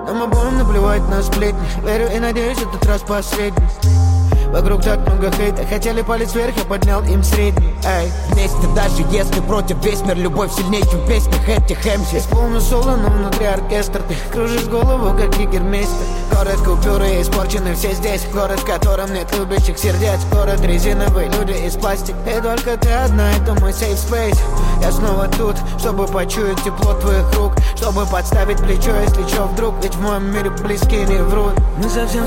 Нам обоим наплевать на сплетни. Верю и надеюсь, этот раз последний. Вокруг так много хейта. Хотели палец вверх, я поднял им средний. Эй. Вместе даже если против весь мир. Любовь сильнее, чем в песнях этих МС. Исполню соло, но внутри оркестр. Ты кружишь голову, как егермейстер. Город купюры, испорчены все здесь. Город, в котором нет любящих сердец. Город резиновый, люди из пластик. И только ты одна, это мой safe space. Я снова тут, чтобы почуять тепло твоих рук. Чтобы подставить плечо, если чё вдруг. Ведь в моем мире близкие не врут. Мы совсем